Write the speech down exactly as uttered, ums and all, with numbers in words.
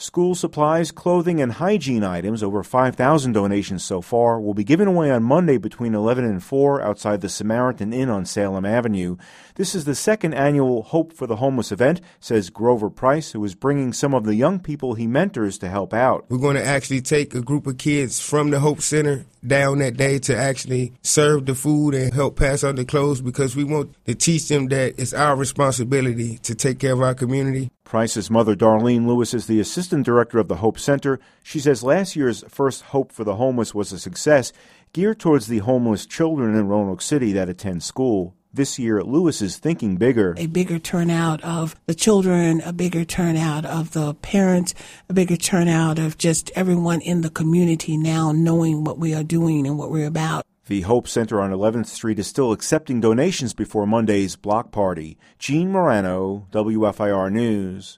School supplies, clothing, and hygiene items, over five thousand donations so far, will be given away on Monday between eleven and four outside the Samaritan Inn on Salem Avenue. This is the second annual Hope for the Homeless event, says Grover Price, who is bringing some of the young people he mentors to help out. We're going to actually take a group of kids from the Hope Center down that day to actually serve the food and help pass out the clothes, because we want to teach them that it's our responsibility to take care of our community. Price's mother, Darlene Lewis, is the assistant director of the Hope Center. She says last year's first Hope for the Homeless was a success, geared towards the homeless children in Roanoke City that attend school. This year, Lewis is thinking bigger. A bigger turnout of the children, a bigger turnout of the parents, a bigger turnout of just everyone in the community now knowing what we are doing and what we're about. The Hope Center on eleventh Street is still accepting donations before Monday's block party. Gene Morano, W F I R News.